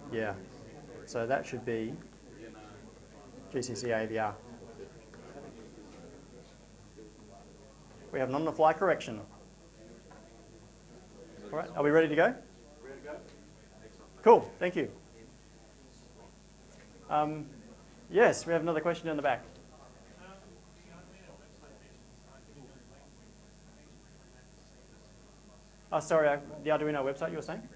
Yeah. So that should be GCC AVR. We have an on-the-fly correction. All right, are we ready to go? Ready to go? Cool, thank you. Yes, we have another question down the back. Oh, sorry, the Arduino website you were saying?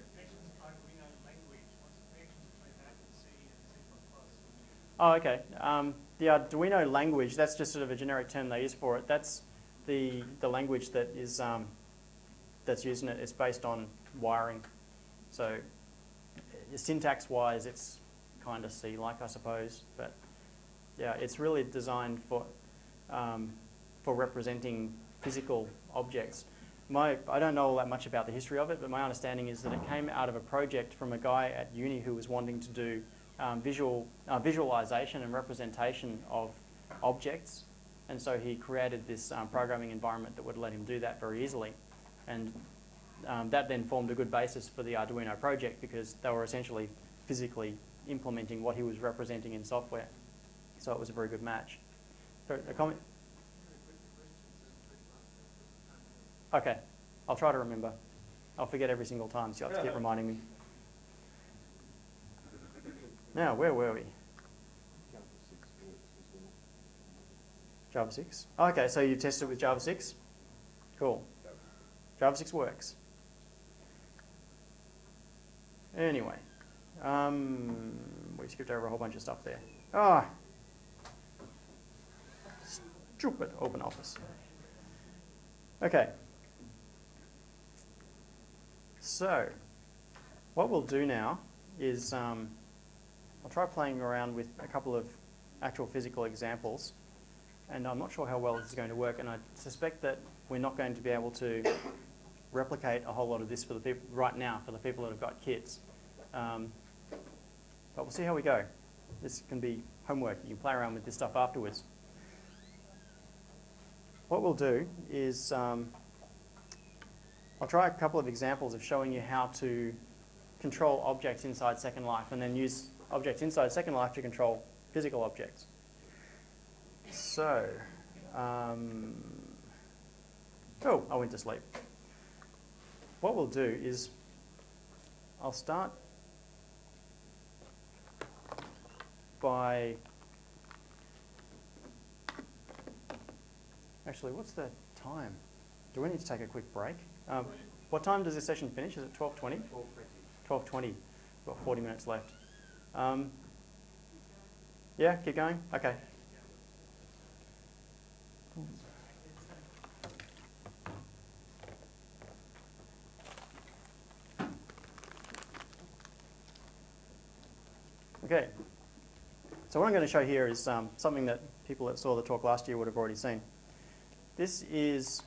Oh, okay. The Arduino language, that's just sort of a generic term they use for it. That's the language that is that's used in it. It's based on wiring. So syntax-wise, it's kind of C-like, I suppose. But yeah, it's really designed for representing physical objects. I don't know all that much about the history of it, but my understanding is that it came out of a project from a guy at uni who was wanting to do visualization and representation of objects, and so he created this programming environment that would let him do that very easily, and that then formed a good basis for the Arduino project because they were essentially physically implementing what he was representing in software, so it was a very good match. So, a comment? Okay, I'll try to remember. I'll forget every single time, so you'll have to keep reminding me. Now, where were we? Java 6. Okay, so you tested it with Java 6? Cool. Java 6 works. Anyway, we skipped over a whole bunch of stuff there. Ah, stupid OpenOffice. Okay. So, what we'll do now is I'll try playing around with a couple of actual physical examples, and I'm not sure how well this is going to work, and I suspect that we're not going to be able to replicate a whole lot of this for the people right now, for the people that have got kits. But we'll see how we go. This can be homework. You can play around with this stuff afterwards. What we'll do is I'll try a couple of examples of showing you how to control objects inside Second Life and then use objects inside Second Life to control physical objects. So, oh, I went to sleep. What we'll do is I'll start by, actually, what's the time? Do we need to take a quick break? What time does this session finish? Is it 12:20? 12:20. We've got 40 minutes left. Yeah, keep going? Okay. Okay. So what I'm going to show here is something that people that saw the talk last year would have already seen. This is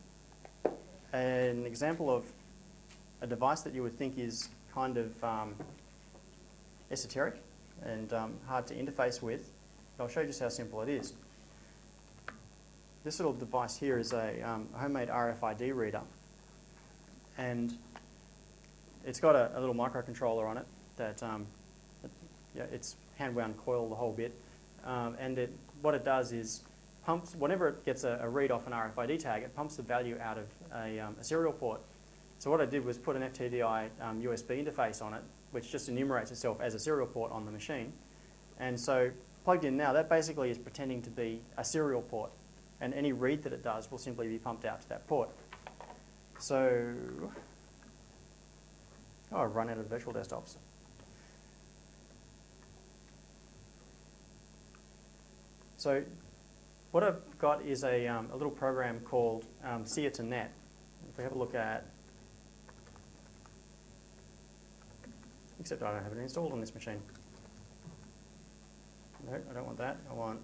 an example of a device that you would think is kind of esoteric and hard to interface with. But I'll show you just how simple it is. This little device here is a homemade RFID reader, and it's got a little microcontroller on it that yeah, it's hand-wound coil the whole bit, and what it does is pumps, whenever it gets a read off an RFID tag, it pumps the value out of a serial port. So what I did was put an FTDI USB interface on it, which just enumerates itself as a serial port on the machine. And so plugged in now, that basically is pretending to be a serial port, and any read that it does will simply be pumped out to that port. So, oh, I've run out of virtual desktops. So what I've got is a little program called SIA2Net. If we have a look at, except I don't have it installed on this machine. No, I don't want that. I want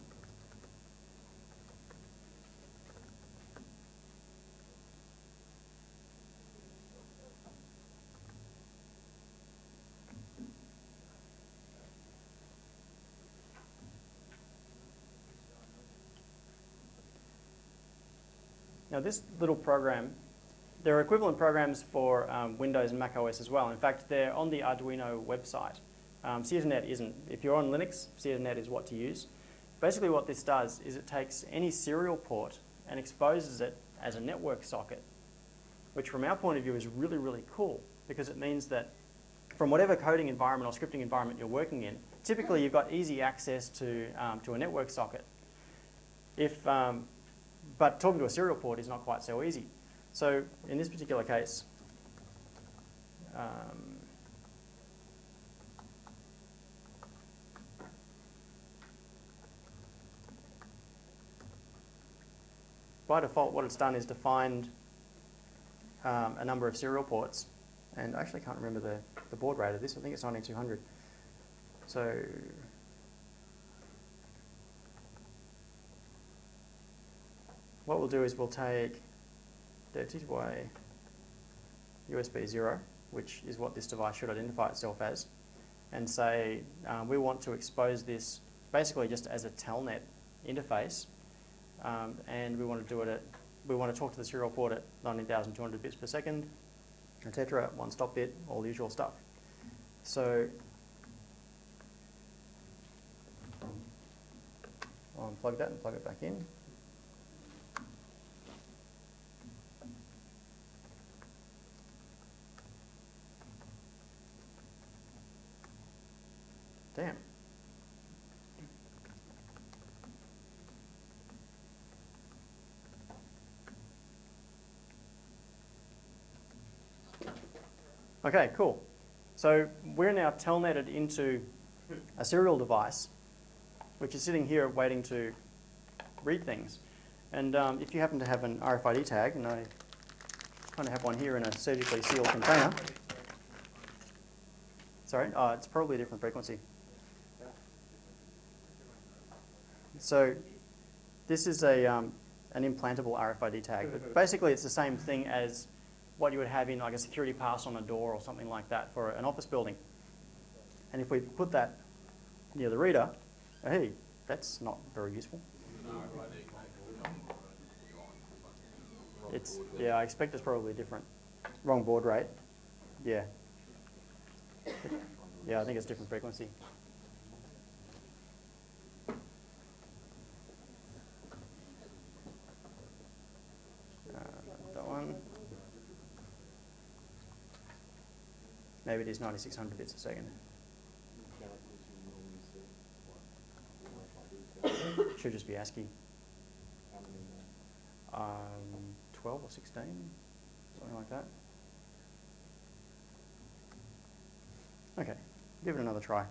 now this little program, there are equivalent programs for Windows and Mac OS as well. In fact, they're on the Arduino website. CSNet isn't. If you're on Linux, CSNet is what to use. Basically what this does is it takes any serial port and exposes it as a network socket, which from our point of view is really, really cool, because it means that from whatever coding environment or scripting environment you're working in, typically you've got easy access to a network socket. But talking to a serial port is not quite so easy. So in this particular case, by default, what it's done is defined a number of serial ports, and I actually can't remember the baud rate of this. I think it's 19200. So what we'll do is we'll take DTY USB 0, which is what this device should identify itself as, and say we want to expose this basically just as a telnet interface, and we want to do it we want to talk to the serial port at 19,200 bits per second, etc., one stop bit, all the usual stuff. So I'll unplug that and plug it back in. Damn. Okay, cool. So we're now telnetted into a serial device, which is sitting here waiting to read things. And if you happen to have an RFID tag, and I kind of have one here in a surgically sealed container. Sorry, it's probably a different frequency. So this is an implantable RFID tag, but basically it's the same thing as what you would have in like a security pass on a door or something like that for an office building. And if we put that near the reader, hey, that's not very useful. Yeah, I expect it's probably different. Wrong baud rate. Yeah. Yeah, I think it's different frequency. That one. Maybe it is 9600 bits a second. Should just be ASCII. 12 or 16, something like that. Okay, give it another try.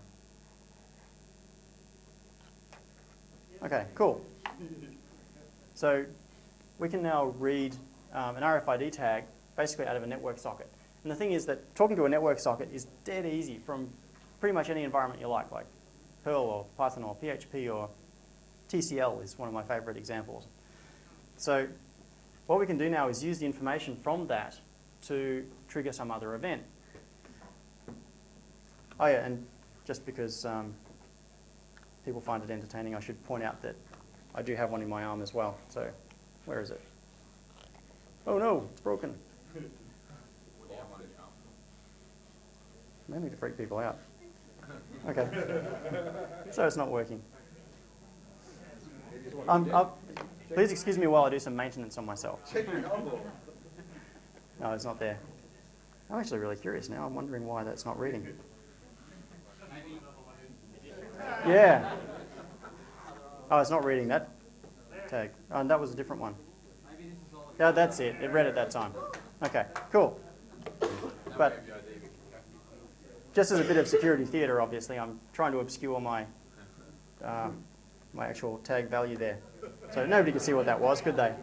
Okay, cool. So we can now read an RFID tag basically out of a network socket. And the thing is that talking to a network socket is dead easy from pretty much any environment you like Perl or Python or PHP or TCL is one of my favorite examples. So what we can do now is use the information from that to trigger some other event. Oh yeah, and just because people find it entertaining, I should point out that I do have one in my arm as well. So where is it? Oh no, it's broken. Mainly to freak people out. Okay. So it's not working. Please excuse me while I do some maintenance on myself. No, it's not there. I'm actually really curious now. I'm wondering why that's not reading. Yeah. Oh, it's not reading that tag. Oh, that was a different one. Yeah, that's it. It read at that time. Okay, cool. But just as a bit of security theatre, obviously, I'm trying to obscure my my actual tag value there. So nobody could see what that was, could they?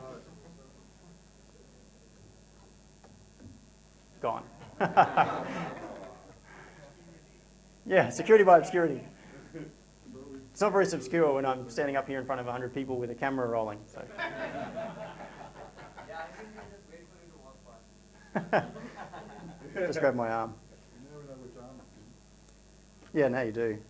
Gone. Yeah, security by obscurity. It's not very obscure when I'm standing up here in front of 100 people with a camera rolling. So. Just grab my arm. Yeah, now you do.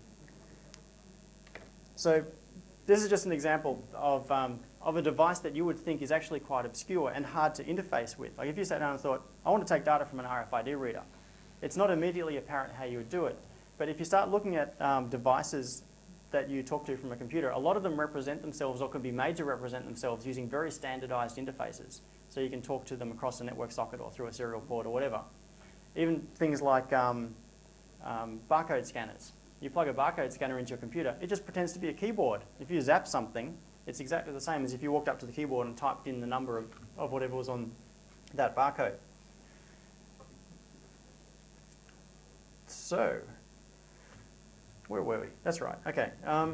So this is just an example of a device that you would think is actually quite obscure and hard to interface with. Like if you sat down and thought, I want to take data from an RFID reader, it's not immediately apparent how you would do it. But if you start looking at devices that you talk to from a computer, a lot of them represent themselves or can be made to represent themselves using very standardized interfaces. So you can talk to them across a network socket or through a serial port or whatever. Even things like barcode scanners. You plug a barcode scanner into your computer, it just pretends to be a keyboard. If you zap something, it's exactly the same as if you walked up to the keyboard and typed in the number of whatever was on that barcode. So, where were we? That's right, okay. Now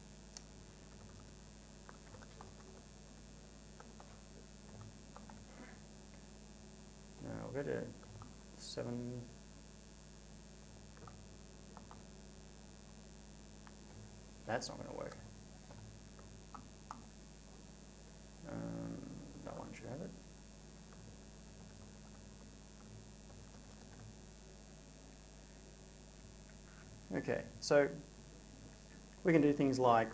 we'll go to 7. That's not going to work. That one should have it. Okay, so we can do things like,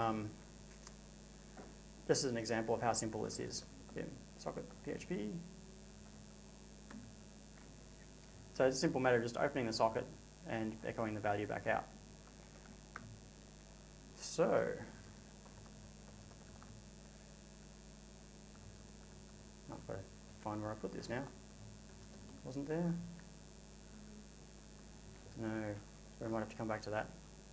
this is an example of how simple this is in socket PHP. So it's a simple matter of just opening the socket and echoing the value back out. So, I've got to find where I put this now. Wasn't there? No, so we might have to come back to that.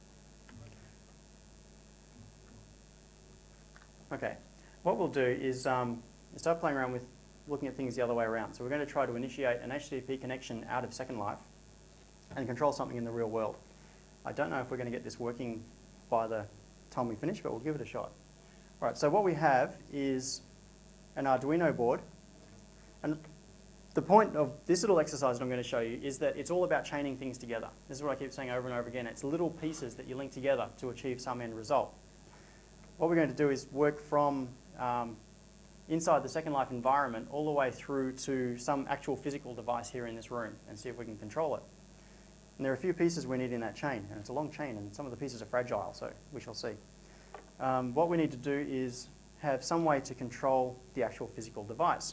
Okay, what we'll do is start playing around with looking at things the other way around. So we're going to try to initiate an HTTP connection out of Second Life and control something in the real world. I don't know if we're going to get this working by the time we finish, but we'll give it a shot. All right, so what we have is an Arduino board. And the point of this little exercise that I'm going to show you is that it's all about chaining things together. This is what I keep saying over and over again. It's little pieces that you link together to achieve some end result. What we're going to do is work from inside the Second Life environment all the way through to some actual physical device here in this room and see if we can control it. And there are a few pieces we need in that chain, and it's a long chain, and some of the pieces are fragile, so we shall see. What we need to do is have some way to control the actual physical device.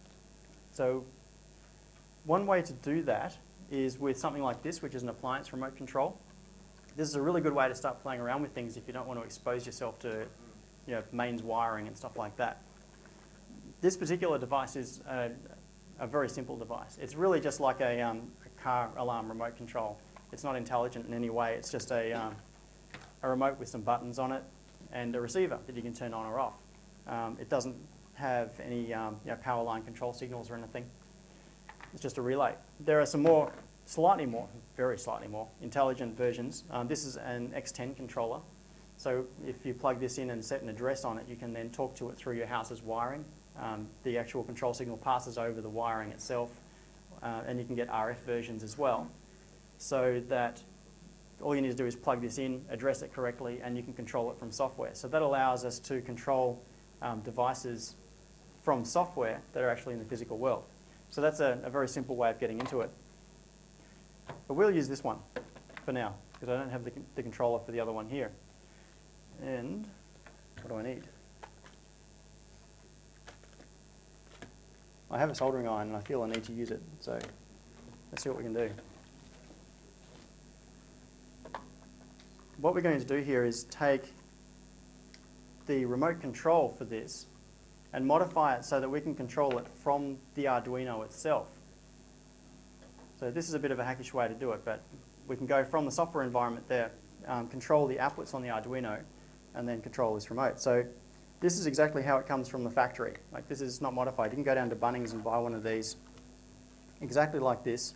So one way to do that is with something like this, which is an appliance remote control. This is a really good way to start playing around with things if you don't want to expose yourself to mains wiring and stuff like that. This particular device is a very simple device. It's really just like a car alarm remote control. It's not intelligent in any way. It's just a remote with some buttons on it and a receiver that you can turn on or off. It doesn't have any power line control signals or anything. It's just a relay. There are some very slightly more intelligent versions. This is an X10 controller. So if you plug this in and set an address on it, you can then talk to it through your house's wiring. The actual control signal passes over the wiring itself, and you can get RF versions as well, so that all you need to do is plug this in, address it correctly, and you can control it from software. So that allows us to control devices from software that are actually in the physical world. So that's a very simple way of getting into it. But we'll use this one for now, because I don't have the controller for the other one here. And what do I need? I have a soldering iron and I feel I need to use it, so let's see what we can do. What we're going to do here is take the remote control for this and modify it so that we can control it from the Arduino itself. So this is a bit of a hackish way to do it, but we can go from the software environment there, control the outputs on the Arduino, and then control this remote. So this is exactly how it comes from the factory. Like, this is not modified. You can go down to Bunnings and buy one of these exactly like this.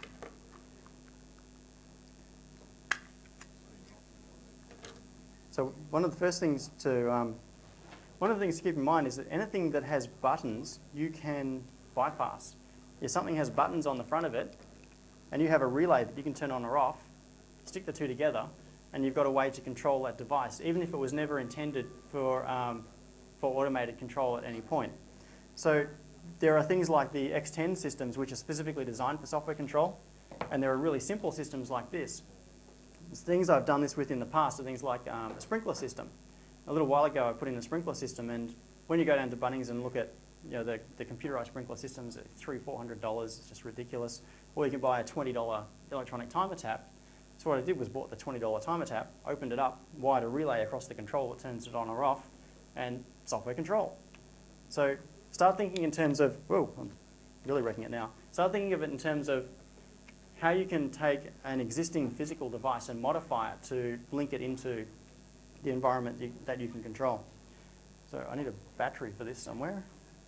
So one of the things to keep in mind is that anything that has buttons you can bypass. If something has buttons on the front of it and you have a relay that you can turn on or off, stick the two together and you've got a way to control that device, even if it was never intended for automated control at any point. So there are things like the X10 systems which are specifically designed for software control, and there are really simple systems like this. The things I've done this with in the past are things like a sprinkler system. A little while ago I put in a sprinkler system, and when you go down to Bunnings and look at the computerized sprinkler systems at $300–400, it's just ridiculous. Or you can buy a $20 electronic timer tap. It's So what I did was bought the $20 timer tap, opened it up, wired a relay across the control that turns it on or off, and software control. So start thinking in terms of, whoa, I'm really wrecking it now. Start thinking of it in terms of how you can take an existing physical device and modify it to link it into the environment that you can control. So I need a battery for this somewhere.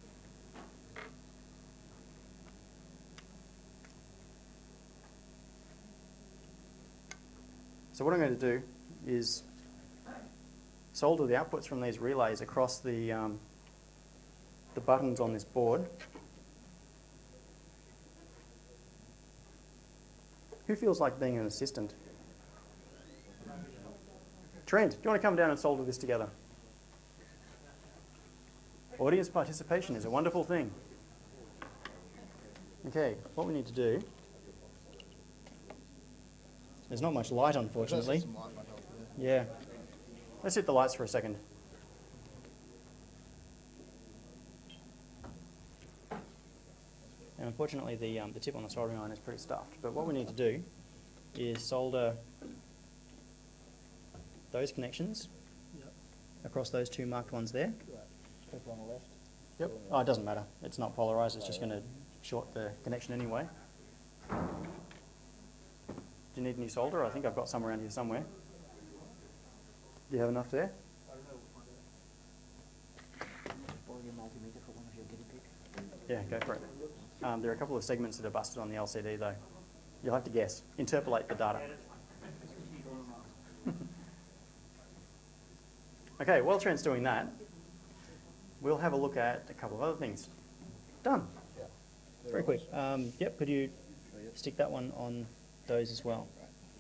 So what I'm going to do is solder the outputs from these relays across the buttons on this board. Who feels like being an assistant? Trent, do you want to come down and solder this together? Audience participation is a wonderful thing. Okay, what we need to do, there's not much light, unfortunately. Yeah. Let's hit the lights for a second. And unfortunately, the tip on the soldering iron is pretty stuffed. But what we need to do is solder those connections across those two marked ones there. People on the left. Yep. Oh, it doesn't matter. It's not polarized. It's just going to short the connection anyway. Do you need any solder? I think I've got some around here somewhere. Do you have enough there? Borrow your multimeter for one of your guinea pigs. Yeah, go for it. There are a couple of segments that are busted on the LCD though. You'll have to guess. Interpolate the data. Okay, while Trent's doing that, we'll have a look at a couple of other things. Done. Yeah. Very quick. Yep, could you stick that one on those as well?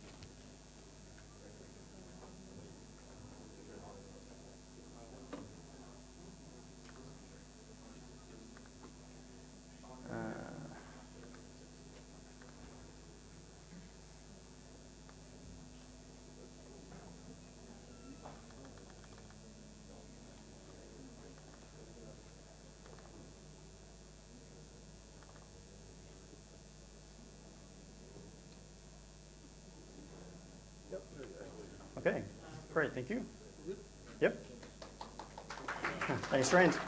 Okay, great, thank you. Yep. Thanks, Trent.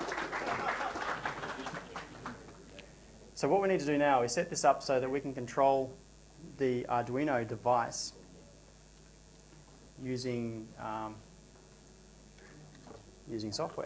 So what we need to do now is set this up so that we can control the Arduino device using using software.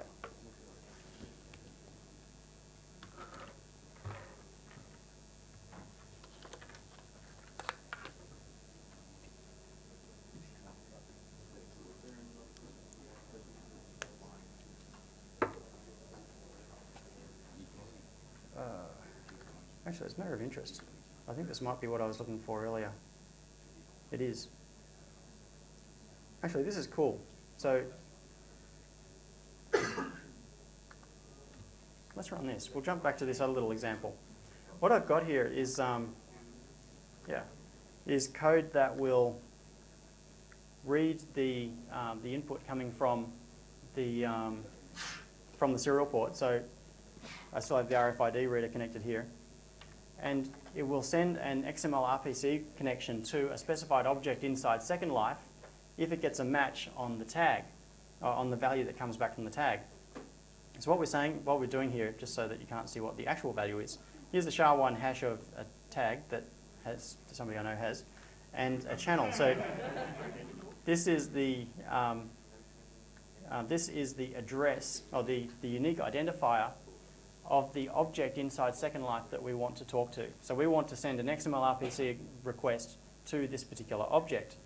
Actually, it's a matter of interest. I think this might be what I was looking for earlier. It is. Actually, this is cool. So let's run this. We'll jump back to this other little example. What I've got here is, is code that will read the input coming from the serial port. So I still have the RFID reader connected here. And it will send an XML RPC connection to a specified object inside Second Life if it gets a match on the tag, on the value that comes back from the tag. So what we're doing here, just so that you can't see what the actual value is, here's the SHA-1 hash of a tag that somebody I know has, and a channel. So this is the address, or the unique identifier of the object inside Second Life that we want to talk to. So we want to send an XML RPC request to this particular object.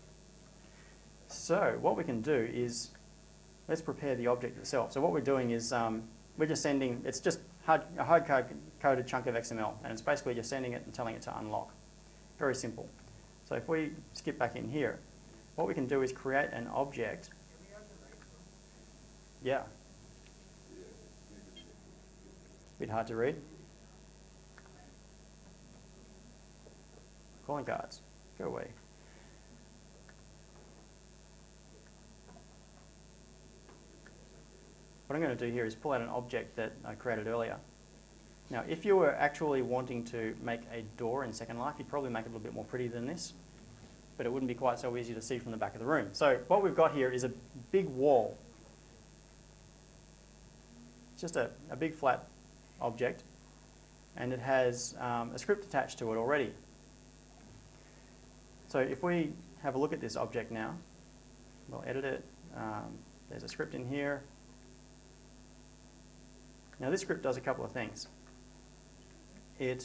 So what we can do is, let's prepare the object itself. So what we're doing is, we're just sending, it's just a hard-coded chunk of XML, and it's basically just sending it and telling it to unlock. Very simple. So if we skip back in here, what we can do is create an object. Yeah. Bit hard to read. Calling cards, go away. What I'm going to do here is pull out an object that I created earlier. Now, if you were actually wanting to make a door in Second Life, you'd probably make it a little bit more pretty than this. but it wouldn't be quite so easy to see from the back of the room. So what we've got here is a big wall. It's just a big flat object, and it has a script attached to it already. So if we have a look at this object now, we'll edit it. There's a script in here. Now this script does a couple of things. It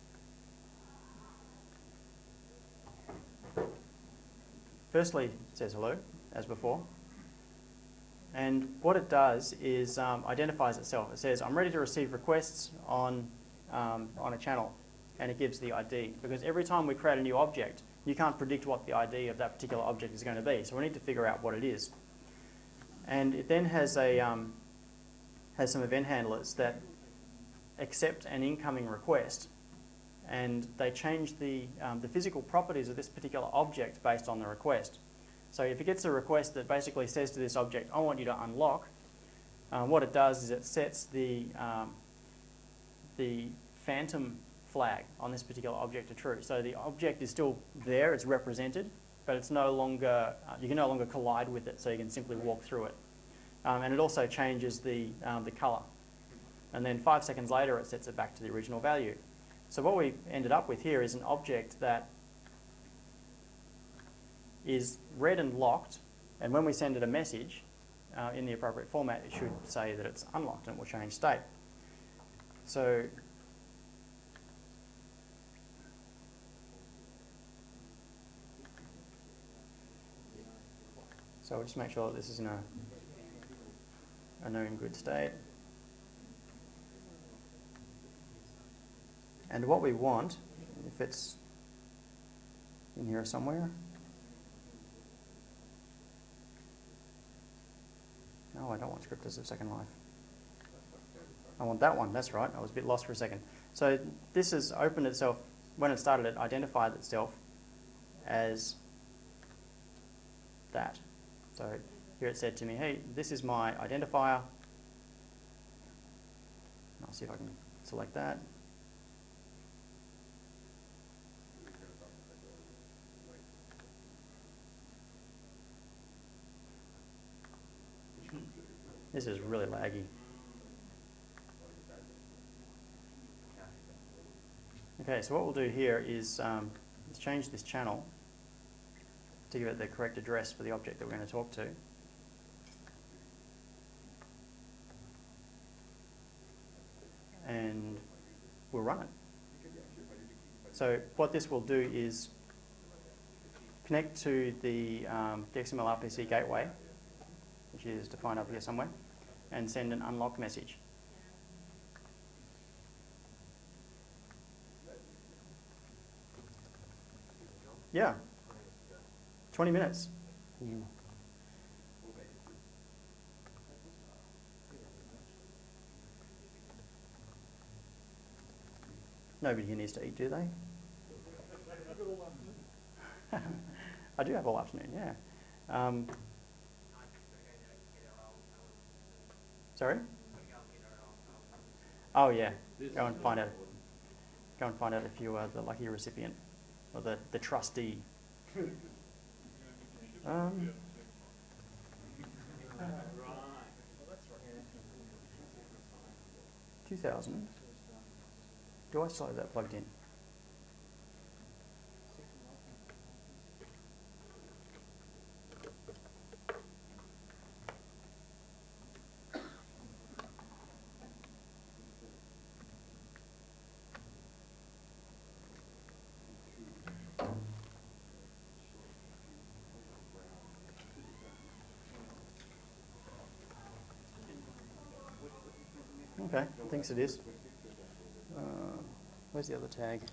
firstly says hello, as before. And what it does is identifies itself. It says, I'm ready to receive requests on a channel, and it gives the ID. Because every time we create a new object, you can't predict what the ID of that particular object is going to be. So we need to figure out what it is. And it then has some event handlers that accept an incoming request, and they change the physical properties of this particular object based on the request. So if it gets a request that basically says to this object, I want you to unlock, what it does is it sets the phantom flag on this particular object to true. So the object is still there, it's represented, but it's no longer, you can no longer collide with it, so you can simply walk through it. And it also changes the colour. And then 5 seconds later, it sets it back to the original value. So what we ended up with here is an object that is read and locked, and when we send it a message in the appropriate format, it should say that it's unlocked, and it will change state. So we'll just make sure that this is in a known good state. And what we want, if it's in here somewhere, no, I don't want scripters of Second Life. I want that one, that's right, I was a bit lost for a second. So this has opened itself, when it started it identified itself as that. So here it said to me, hey, this is my identifier. I'll see if I can select that. This is really laggy. Okay, so what we'll do here is let's change this channel to give it the correct address for the object that we're going to talk to. And we'll run it. So what this will do is connect to the XML RPC gateway, which is defined up here somewhere, and send an unlock message. Yeah, 20 minutes. Nobody here needs to eat, do they? I do have all afternoon, yeah. Sorry? Oh yeah, go and find out. Go and find out if you are the lucky recipient or the trustee. 2000. Do I still have that plugged in? Okay, thinks it is. Where's the other tag?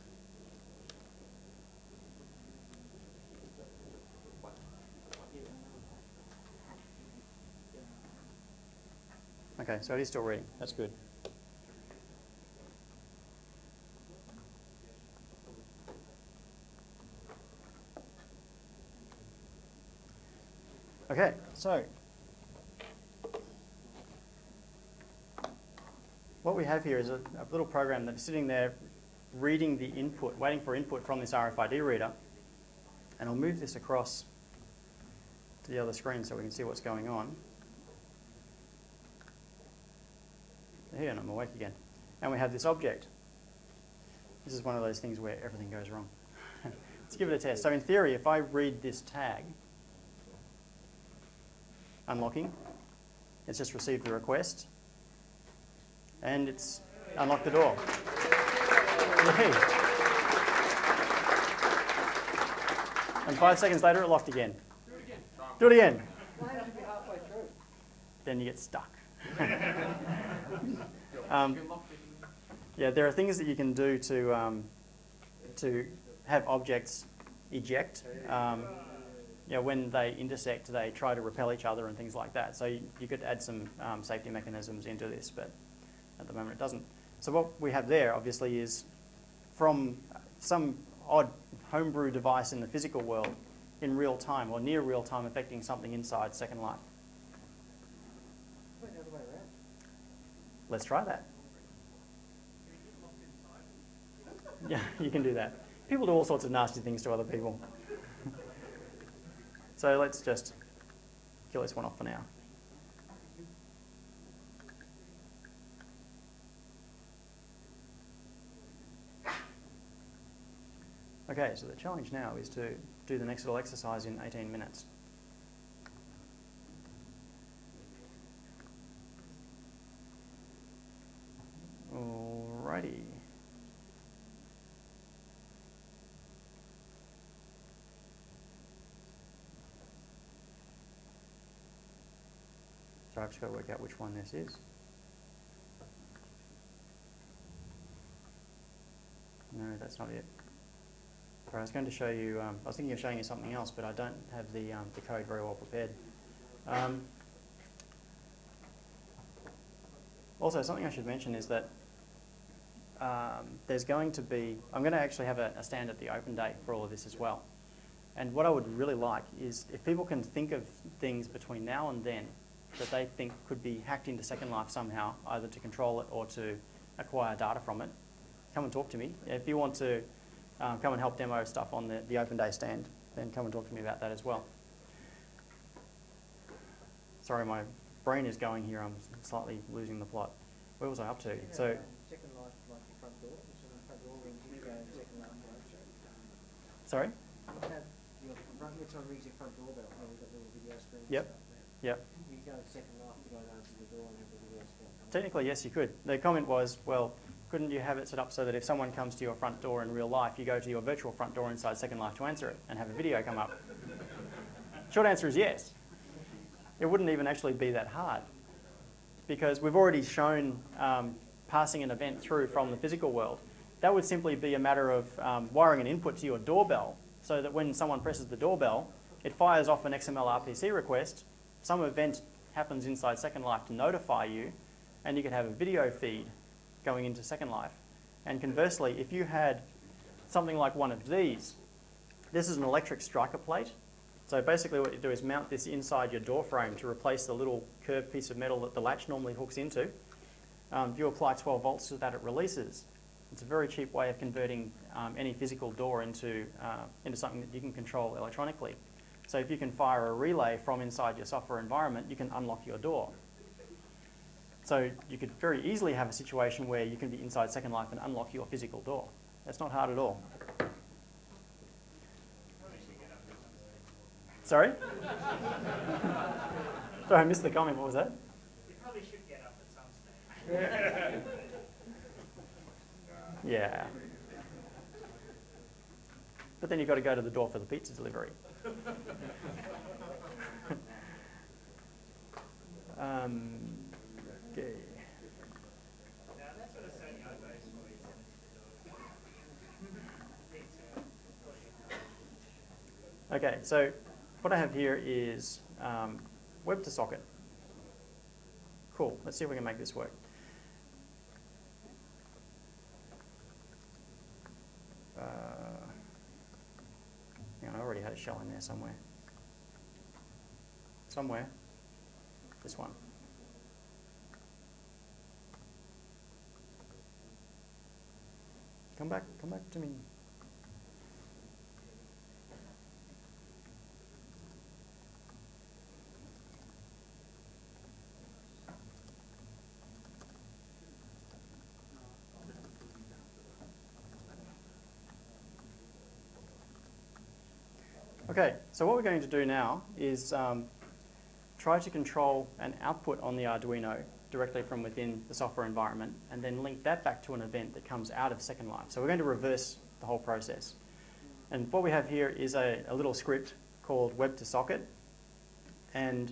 Okay, so it is still reading. That's good. Okay, so what we have here is a little program that is sitting there reading the input, waiting for input from this RFID reader. And I'll move this across to the other screen so we can see what's going on. Here, and I'm awake again. And we have this object. This is one of those things where everything goes wrong. Let's give it a test. So in theory, if I read this tag, unlocking, it's just received the request, and it's unlocked the door. Yay. And 5 seconds later, it locked again. Do it again. Do it again. Why have to be halfway through? Then you get stuck. You can lock it. Yeah, there are things that you can do to have objects eject. When they intersect, they try to repel each other and things like that. So you could add some safety mechanisms into this, but at the moment it doesn't. So what we have there, obviously, is from some odd homebrew device in the physical world in real time or near real time affecting something inside Second Life. Wait, the other way around. Let's try that. Yeah, you can do that. People do all sorts of nasty things to other people. So let's just kill this one off for now. Okay, so the challenge now is to do the next little exercise in 18 minutes. Alrighty. So I've just got to work out which one this is. No, that's not it. Sorry, I was going to show you, I was thinking of showing you something else, but I don't have the code very well prepared. Also, something I should mention is that there's going to be, I'm going to actually have a stand at the open day for all of this as well. And what I would really like is if people can think of things between now and then that they think could be hacked into Second Life somehow, either to control it or to acquire data from it, come and talk to me. If you want to come and help demo stuff on the open day stand, then come and talk to me about that as well. Sorry, my brain is going here. I'm slightly losing the plot. Where was I up to? So, Second Life, like the front door. So the front door rings, you go to Second Life, right? sorry? You have your front, which one rings your front doorbell? Oh, we've got little video screens. Yep. And stuff there. Yep. You go to Second Life to go and answer the door and have the video screen. Technically, yes, you could. The comment was, well, couldn't you have it set up so that if someone comes to your front door in real life, you go to your virtual front door inside Second Life to answer it and have a video come up? Short answer is yes. It wouldn't even actually be that hard because we've already shown passing an event through from the physical world. That would simply be a matter of wiring an input to your doorbell so that when someone presses the doorbell, it fires off an XML RPC request, some event happens inside Second Life to notify you, and you could have a video feed going into Second Life. And conversely, if you had something like one of these, this is an electric striker plate. So basically what you do is mount this inside your door frame to replace the little curved piece of metal that the latch normally hooks into. If you apply 12 volts to that, it releases. It's a very cheap way of converting any physical door into something that you can control electronically. So if you can fire a relay from inside your software environment, you can unlock your door. So you could very easily have a situation where you can be inside Second Life and unlock your physical door. That's not hard at all. Sorry? Sorry, I missed the comment. What was that? You probably should get up at some stage. Yeah. But then you've got to go to the door for the pizza delivery. Okay. Now that's what a Sony over is for, you send it to the door. Okay, so what I have here is web to socket. Cool, let's see if we can make this work. Hang on, I already had a shell in there somewhere. Somewhere. This one. Come back to me. Okay, so what we're going to do now is try to control an output on the Arduino directly from within the software environment and then link that back to an event that comes out of Second Life. So we're going to reverse the whole process. And what we have here is a little script called web2socket. And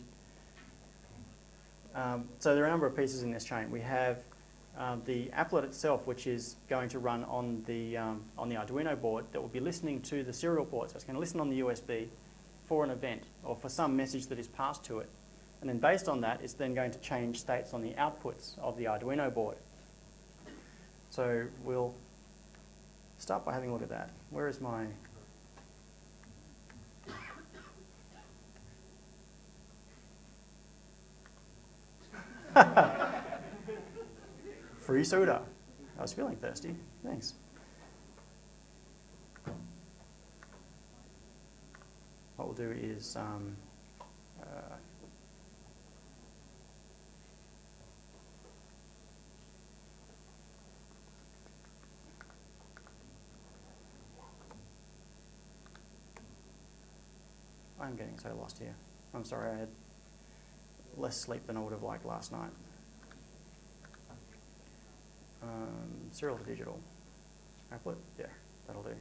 so there are a number of pieces in this chain. We have the applet itself, which is going to run on the Arduino board that will be listening to the serial port. So it's going to listen on the USB for an event or for some message that is passed to it. And then based on that, it's then going to change states on the outputs of the Arduino board. So we'll start by having a look at that. Where is my... Free soda. I was feeling thirsty. Thanks. What we'll do is I'm getting so lost here. I'm sorry, I had less sleep than I would have liked last night. Serial to digital. Applet? Yeah, that'll do.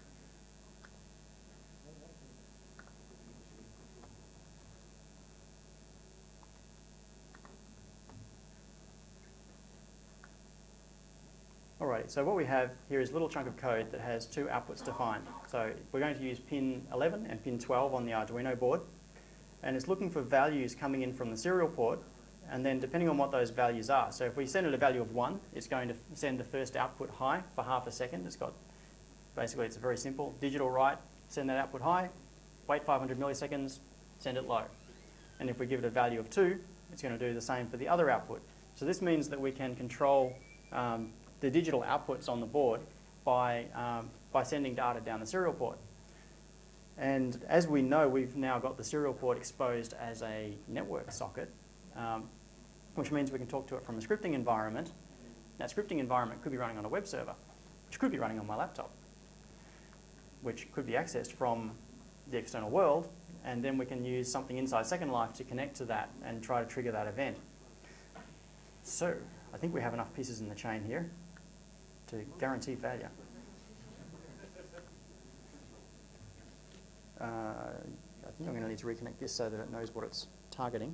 Alright, so what we have here is a little chunk of code that has two outputs defined. So we're going to use pin 11 and pin 12 on the Arduino board, and it's looking for values coming in from the serial port, and then depending on what those values are. So if we send it a value of 1, it's going to send the first output high for half a second. It's got, basically it's very simple. Digital write, send that output high, wait 500 milliseconds, send it low. And if we give it a value of 2, it's going to do the same for the other output. So this means that we can control the digital outputs on the board by sending data down the serial port. And as we know, we've now got the serial port exposed as a network socket, which means we can talk to it from a scripting environment. That scripting environment could be running on a web server, which could be running on my laptop, which could be accessed from the external world, and then we can use something inside Second Life to connect to that and try to trigger that event. So I think we have enough pieces in the chain here to guarantee failure. I think I'm going to need to reconnect this so that it knows what it's targeting.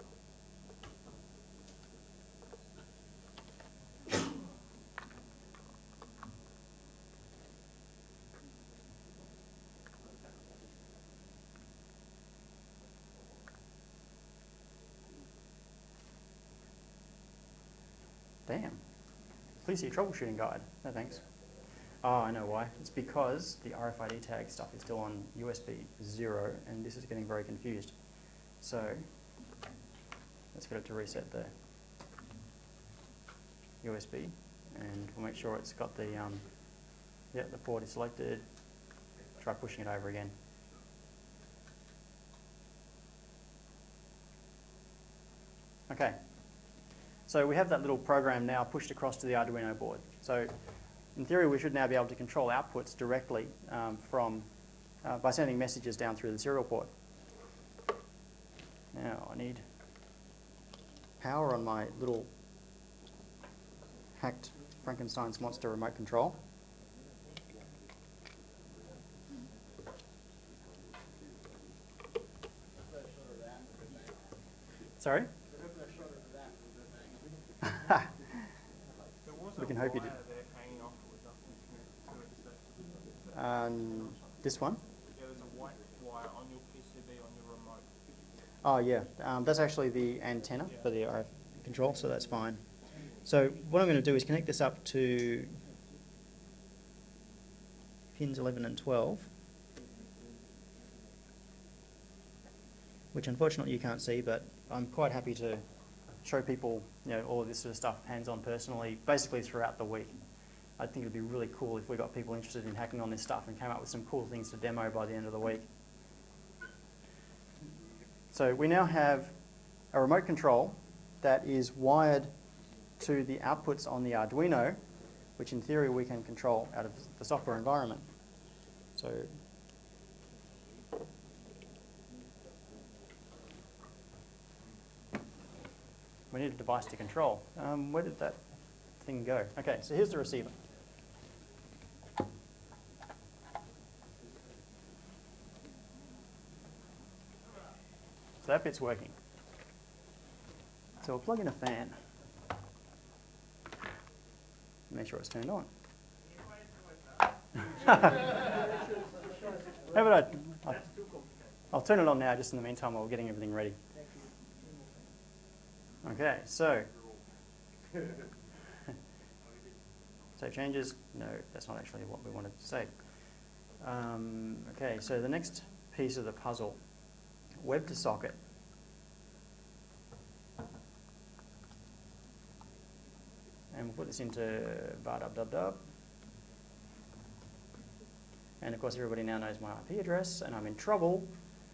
Damn. Please see a troubleshooting guide. No thanks. Oh, I know why. It's because the RFID tag stuff is still on USB 0, and this is getting very confused. So let's get it to reset the USB, and we'll make sure it's got the the port is selected. Try pushing it over again. Okay. So we have that little program now pushed across to the Arduino board. So in theory, we should now be able to control outputs directly by sending messages down through the serial port. Now I need power on my little hacked Frankenstein's monster remote control. Sorry? We can hope you did. This one? Yeah, there's a white wire on your PCB on your remote. Oh yeah, that's actually the antenna for the RF control, so that's fine. So what I'm going to do is connect this up to pins 11 and 12, which unfortunately you can't see, but I'm quite happy to show people, all of this sort of stuff hands-on personally, basically throughout the week. I think it'd be really cool if we got people interested in hacking on this stuff and came up with some cool things to demo by the end of the week. So we now have a remote control that is wired to the outputs on the Arduino, which in theory we can control out of the software environment. So We need a device to control. Where did that thing go? Okay, so here's the receiver. So that bit's working. So we'll plug in a fan. Make sure it's turned on. How about I'll turn it on now, just in the meantime while we're getting everything ready. Okay, so save changes. No, that's not actually what we wanted to save. Okay, so the next piece of the puzzle, web to socket. And we'll put this into bar-dub-dub-dub. And of course everybody now knows my IP address, and I'm in trouble.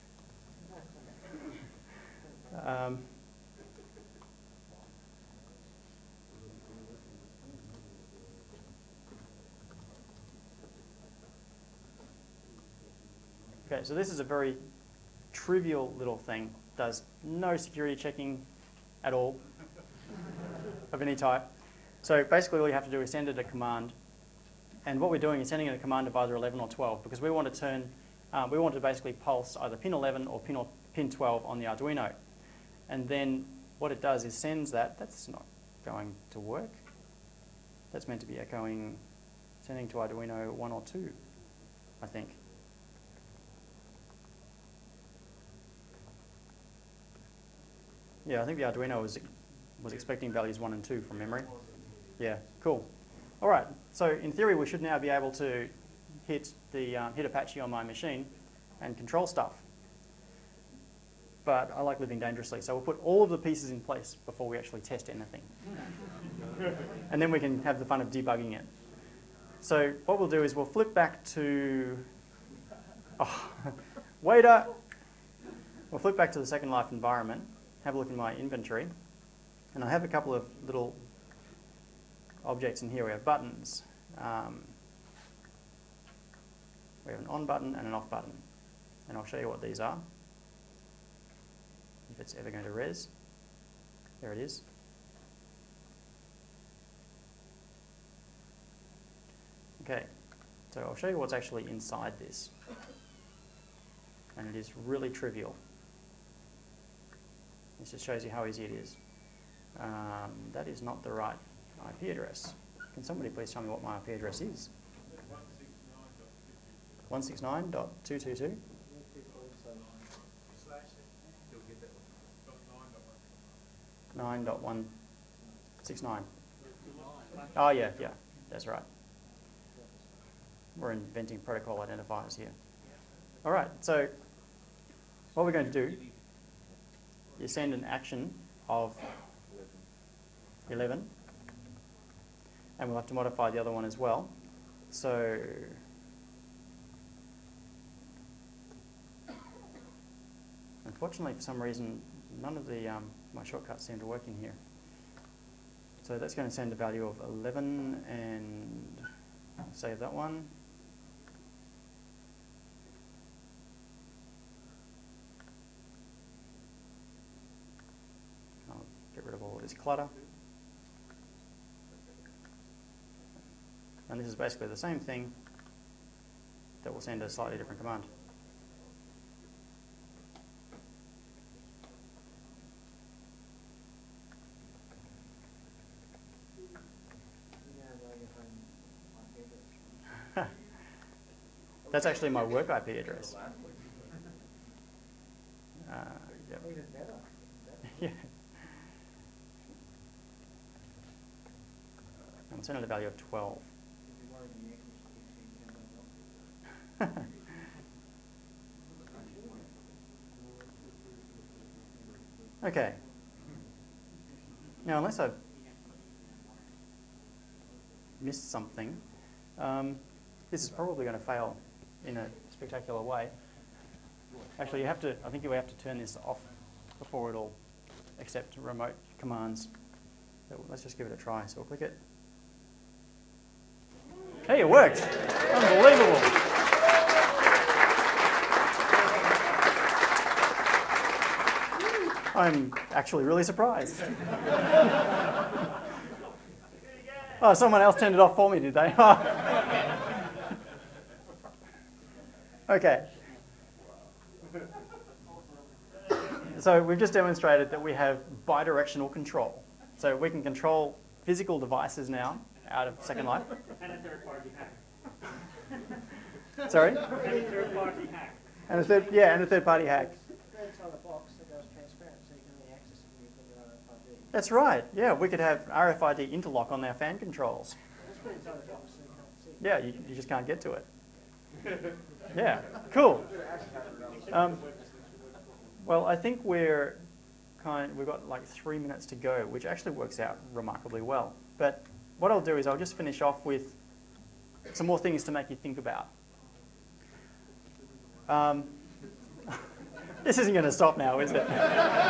Okay, so this is a very trivial little thing. Does no security checking at all of any type. So basically all you have to do is send it a command. And what we're doing is sending it a command of either 11 or 12 because we want to turn, we want to basically pulse either pin 11 or pin 12 on the Arduino. And then what it does is sends that. That's not going to work. That's meant to be echoing, sending to Arduino 1 or 2, I think. Yeah, I think the Arduino was expecting values 1 and 2 from memory. Yeah, cool. All right, so in theory we should now be able to hit Apache on my machine and control stuff. But I like living dangerously, so we'll put all of the pieces in place before we actually test anything. And then we can have the fun of debugging it. So what we'll do is we'll flip back to, waiter. We'll flip back to the Second Life environment, have a look in my inventory, and I have a couple of little objects in here. We have buttons. We have an on button and an off button. And I'll show you what these are, if it's ever going to res. There it is. Okay, so I'll show you what's actually inside this. And it is really trivial. This just shows you how easy it is. That is not the right IP address. Can somebody please tell me what my IP address is? 169.222. 9.169. Oh yeah, that's right. We're inventing protocol identifiers here. All right, so what we're going to do is send an action of 11. And we'll have to modify the other one as well. So unfortunately, for some reason, none of the my shortcuts seem to work in here. So that's going to send a value of 11, and I'll save that one. I'll get rid of all of this clutter. And this is basically the same thing that will send a slightly different command. That's actually my work IP address. Yep. Even better. Yeah. I'm sending a value of 12. Okay. Now, unless I've missed something, this is probably going to fail in a spectacular way. Actually, I think you have to turn this off before it'll accept remote commands. So let's just give it a try. So we'll click it. Hey, it worked! Unbelievable! I'm actually really surprised. Oh, someone else turned it off for me, did they? Okay. So we've just demonstrated that we have bidirectional control. So we can control physical devices now out of Second Life. And a third-party hack. Sorry? And a third-party hack. And a third-party hack. Third side of the box that goes transparent, so you can only access it when you put your RFID. That's right. Yeah, we could have RFID interlock on our fan controls. Just put it inside the box so you can't see. Yeah, you just can't get to it. Yeah, cool. Well, I think we've got like 3 minutes to go, which actually works out remarkably well. But what I'll do is I'll just finish off with some more things to make you think about. This isn't going to stop now, is it?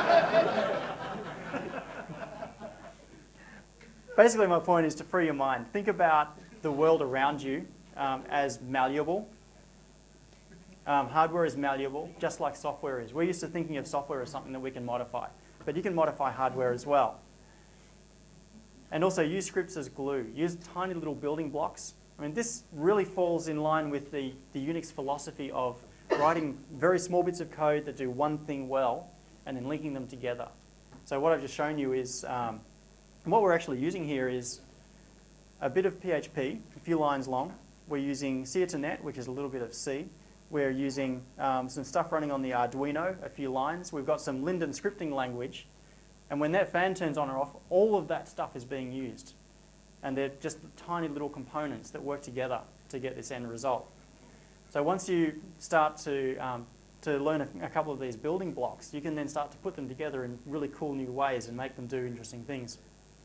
Basically, my point is to free your mind. Think about the world around you as malleable. Hardware is malleable, just like software is. We're used to thinking of software as something that we can modify, but you can modify hardware as well. And also use scripts as glue. Use tiny little building blocks. I mean, this really falls in line with the Unix philosophy of writing very small bits of code that do one thing well and then linking them together. So what I've just shown you is, what we're actually using here is a bit of PHP, a few lines long. We're using C-to-net, which is a little bit of C. We're using some stuff running on the Arduino, a few lines. We've got some Linden scripting language. And when that fan turns on or off, all of that stuff is being used. And they're just tiny little components that work together to get this end result. So once you start to learn a couple of these building blocks, you can then start to put them together in really cool new ways and make them do interesting things.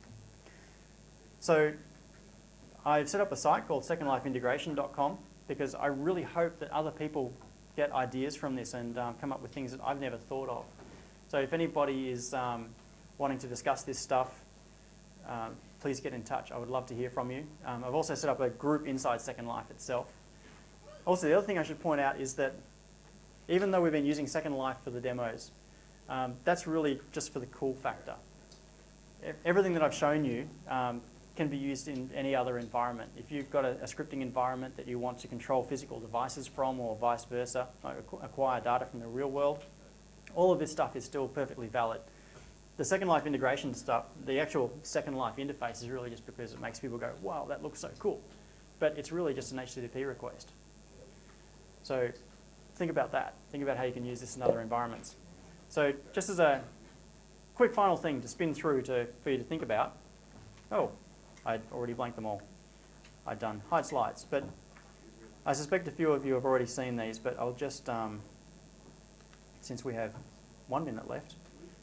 So I've set up a site called secondlifeintegration.com because I really hope that other people get ideas from this and come up with things that I've never thought of. So if anybody is wanting to discuss this stuff, please get in touch. I would love to hear from you. I've also set up a group inside Second Life itself. Also, the other thing I should point out is that even though we've been using Second Life for the demos, that's really just for the cool factor. Everything that I've shown you can be used in any other environment. If you've got a scripting environment that you want to control physical devices from or vice versa, like acquire data from the real world, all of this stuff is still perfectly valid. The Second Life integration stuff, the actual Second Life interface is really just because it makes people go, wow, that looks so cool. But it's really just an HTTP request. So think about that. Think about how you can use this in other environments. So just as a quick final thing to spin through for you to think about. Oh, I'd already blanked them all. I'd done hide slides. But I suspect a few of you have already seen these, but I'll just, since we have 1 minute left,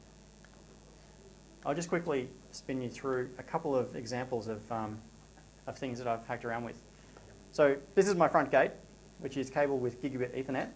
I'll just quickly spin you through a couple of examples of things that I've hacked around with. So this is my front gate, which is cabled with gigabit Ethernet.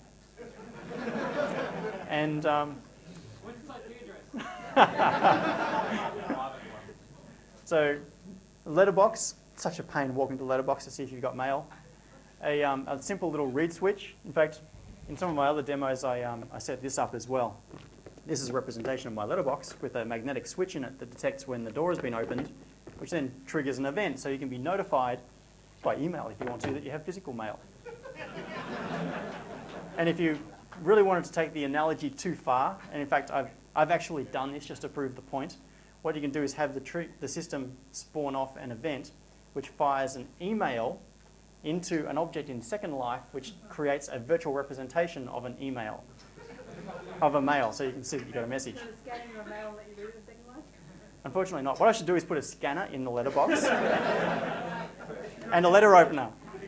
And What's the IP address? so letterbox, such a pain walking to letterbox to see if you've got mail. A simple little read switch. In fact, in some of my other demos, I set this up as well. This is a representation of my letterbox with a magnetic switch in it that detects when the door has been opened, which then triggers an event so you can be notified by email if you want to that you have physical mail. And if you really wanted to take the analogy too far, and in fact I've actually done this just to prove the point, what you can do is have the system spawn off an event which fires an email into an object in Second Life which creates a virtual representation of an email, of a mail, so you can see that you got a message. So the scanning your mail and let you read it in Second Life? Unfortunately not. What I should do is put a scanner in the letterbox and a letter opener.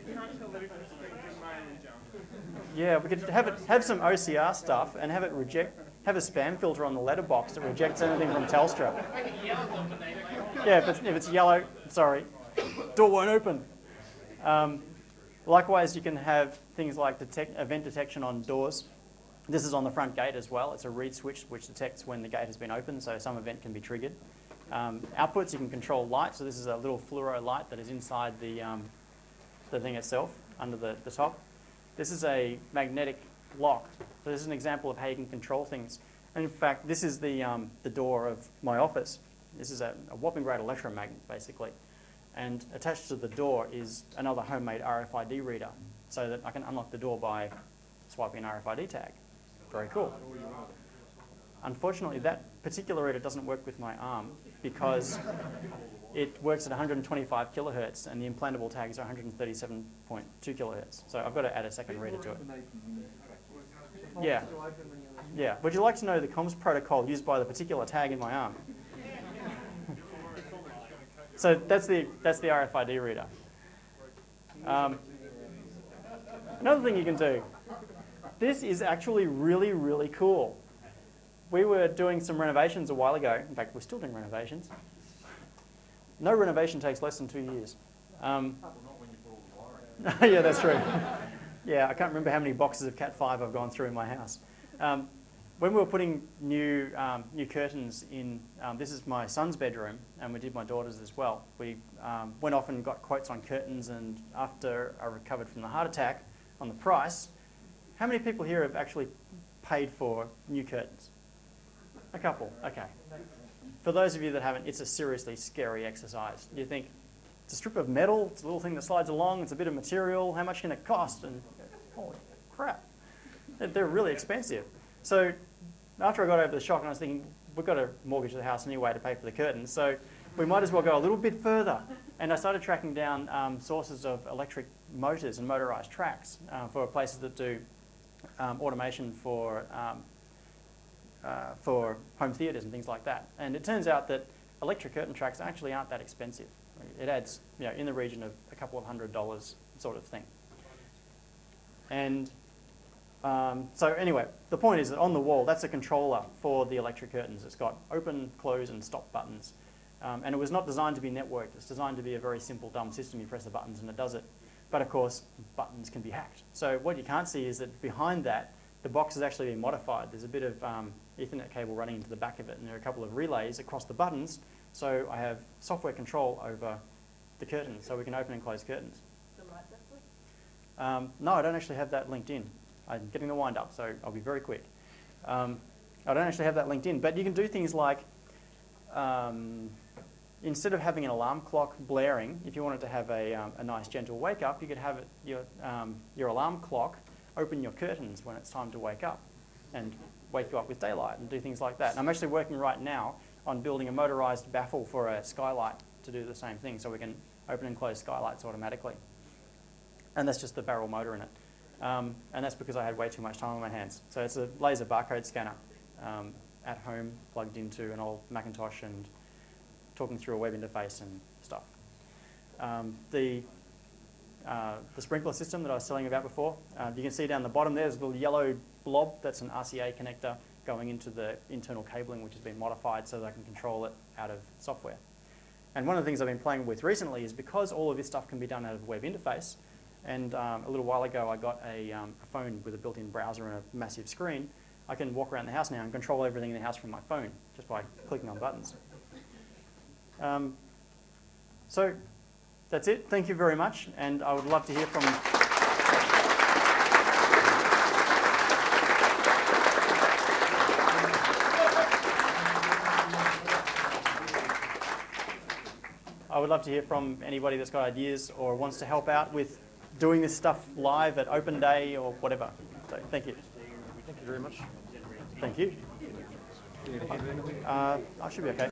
Yeah, we could have some OCR stuff and have a spam filter on the letterbox that rejects anything from Telstra. Yeah, if it's yellow, sorry, door won't open. Likewise, you can have things like event detection on doors. This is on the front gate as well. It's a read switch which detects when the gate has been opened, so some event can be triggered. Outputs, you can control light. So this is a little fluoro light that is inside the thing itself, under the top. This is a magnetic lock. So this is an example of how you can control things. And in fact, this is the door of my office. This is a whopping great electromagnet, basically. And attached to the door is another homemade RFID reader, so that I can unlock the door by swiping an RFID tag. Very cool. Unfortunately, that particular reader doesn't work with my arm because it works at 125 kilohertz and the implantable tags are 137.2 kilohertz. So I've got to add a second reader to it. Yeah. Yeah. Would you like to know the comms protocol used by the particular tag in my arm? So that's the RFID reader. Another thing you can do. This is actually really, really cool. We were doing some renovations a while ago. In fact, we're still doing renovations. No renovation takes less than 2 years. Yeah, that's true. Yeah, I can't remember how many boxes of Cat 5 I've gone through in my house. When we were putting new curtains in, this is my son's bedroom, and we did my daughter's as well. We went off and got quotes on curtains, and after I recovered from the heart attack on the price, how many people here have actually paid for new curtains? A couple, okay. For those of you that haven't, it's a seriously scary exercise. You think, it's a strip of metal, it's a little thing that slides along, it's a bit of material, how much can it cost? And holy crap, they're really expensive. So after I got over the shock, and I was thinking, we've got to mortgage the house anyway to pay for the curtains, so we might as well go a little bit further. And I started tracking down sources of electric motors and motorised tracks for places that do automation for home theatres and things like that. And it turns out that electric curtain tracks actually aren't that expensive. It adds, in the region of a couple of $100 sort of thing. And so anyway, the point is that on the wall, that's a controller for the electric curtains. It's got open, close, and stop buttons. And it was not designed to be networked. It's designed to be a very simple, dumb system. You press the buttons and it does it. But of course, buttons can be hacked. So what you can't see is that behind that, the box has actually been modified. There's a bit of Ethernet cable running into the back of it, and there are a couple of relays across the buttons. So I have software control over the curtains, so we can open and close curtains. No, I don't actually have that linked in. I'm getting the wind up, so I'll be very quick. I don't actually have that linked in, but you can do things like, instead of having an alarm clock blaring, if you wanted to have a nice gentle wake up, you could have your alarm clock open your curtains when it's time to wake up and wake you up with daylight and do things like that. And I'm actually working right now on building a motorised baffle for a skylight to do the same thing, so we can open and close skylights automatically. And that's just the barrel motor in it. And that's because I had way too much time on my hands. So it's a laser barcode scanner at home, plugged into an old Macintosh and talking through a web interface and stuff. The sprinkler system that I was telling you about before, you can see down the bottom there's a little yellow blob. That's an RCA connector going into the internal cabling, which has been modified so that I can control it out of software. And one of the things I've been playing with recently is because all of this stuff can be done out of a web interface, and a little while ago I got a phone with a built-in browser and a massive screen, I can walk around the house now and control everything in the house from my phone just by clicking on buttons. So that's it. Thank you very much, and I would love to hear from anybody that's got ideas or wants to help out with doing this stuff live at Open Day or whatever. So thank you. Thank you very much. Thank you. I should be okay.